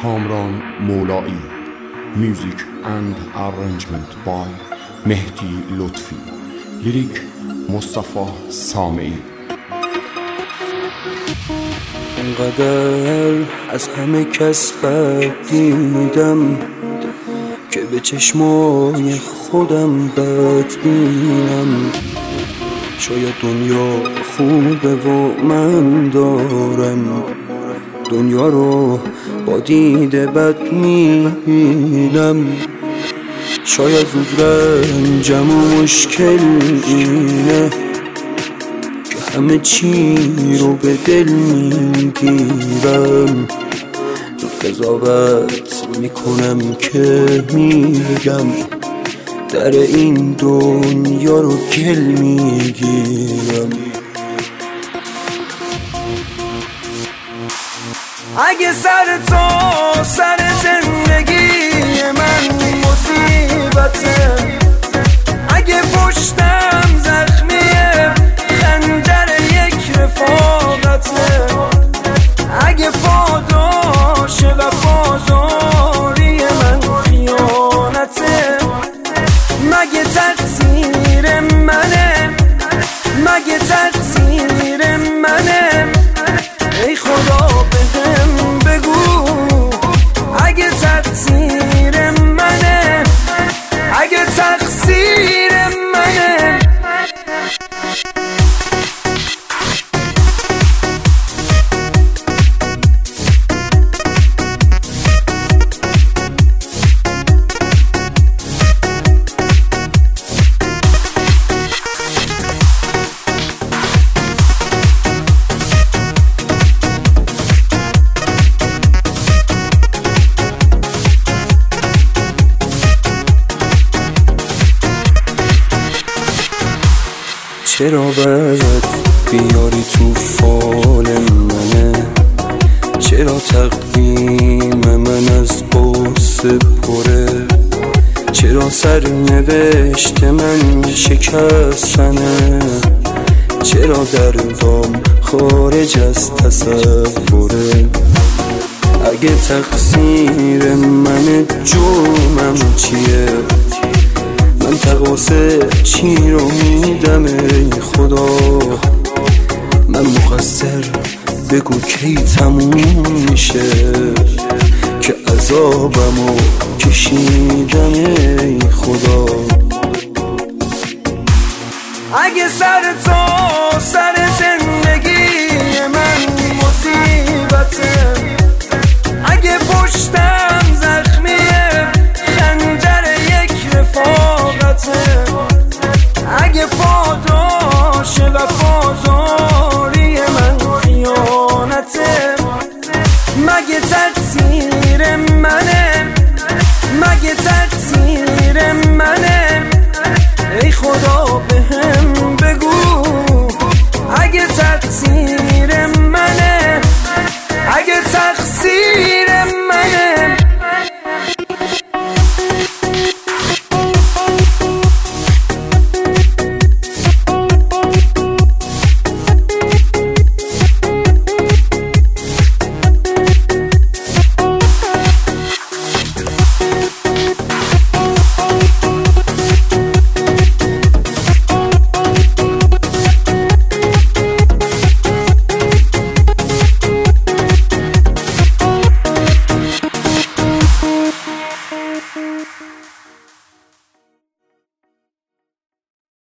Kamran Moulai. Music and arrangement by Mehdi Lutfi. Lyric Mustafa Sami. انقدر از همه کس بد دیدم که به چشمای خودم بد بینم. شاید دنیا خوبه و من دارم دنیا رو با دید بد میبینم. شاید زود رنجم و مشکل اینه که همه چی رو به دل میگیرم. قضاوت میکنم که میگم در این دنیا رو گل میگیرم. اگه سر تو سر زندگی من مصیبته، اگه پشتم زخمیه خنجر یک رفاقته، اگه پاداش وفاداری من خیانته، مگه تقصیر منه، مگه تقصیر منه؟ ای خدا بهم بگو اگه تقصیر منه، اگه تقصیر منه. چرا باید بیاری تو فال منه؟ چرا تقویم من از قصه پره؟ چرا سرنوشت من شکستنه؟ چرا دردام خارج از تصوره؟ اگه تقصیر من جرمم چیه؟ من تقاصر چی رو میدم ای خدا؟ من مقصر بگو کی تموم میشه که عذابمو کشیدم ای خدا. اگه سر تو